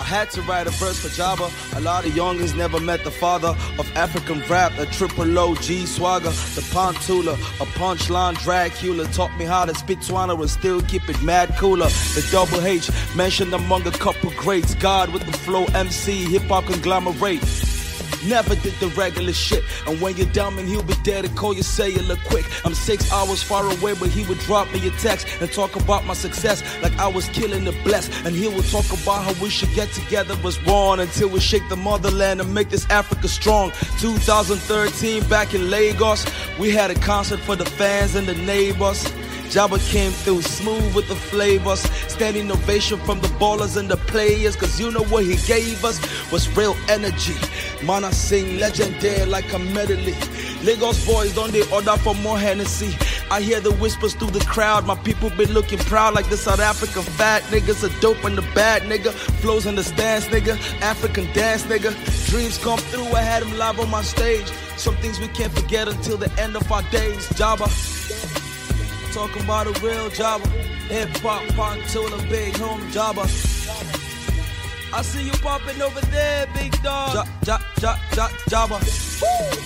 had to write a verse for Jabba. A lot of youngins never met the father of African rap, a triple OG swagger, the Pontula, a punchline Dracula. Taught me how to spit Twana and still keep it mad cooler. The double H, mentioned among a couple greats. God with the flow MC, hip-hop conglomerate. Never did the regular shit. And when you're dumb and he'll be there to call your cellular quick. I'm 6 hours far away, but he would drop me a text and talk about my success like I was killing the blessed. And he would talk about how we should get together as one until we shake the motherland and make this Africa strong. 2013, back in Lagos, we had a concert for the fans and the neighbors. Jabba came through smooth with the flavors. Standing ovation from the ballers and the players. Cause you know what he gave us was real energy. Man, I sing legendary like a medley. Lagos boys, don't they order for more Hennessy? I hear the whispers through the crowd. My people been looking proud like the South African fat niggas. A dope and the bad nigga. Flows in the stance nigga. African dance nigga. Dreams come through, I had him live on my stage. Some things we can't forget until the end of our days. Jabba. Talking about a real Jabba. Hip-hop, Pontula, big home Jabba. I see you popping over there, big dog. Jabba. Woo!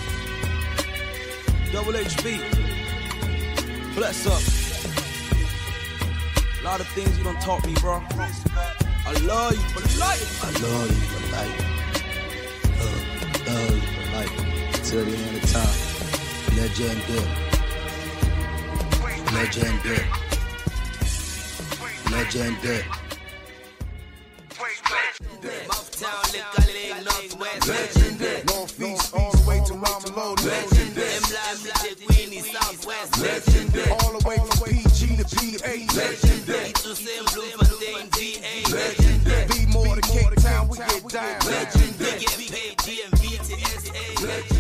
Double HB. Bless up. A lot of things you done taught me, bro. I love you for life. I love you for life. Love you for life. Till the end of time. Legendary. Legendary. Legendary. Mouthtown, Liquor Northwest. Legendary. Northeast, all the way to Ramalolo. Legendary. M-Live, Queenie, Southwest. Legendary. All the way from PG to PA. Legendary. To St. Bloemfontein, VA. Legendary. Be more to Cape Town, we get down. Legendary. Get paid, DMV to SA. Legendary.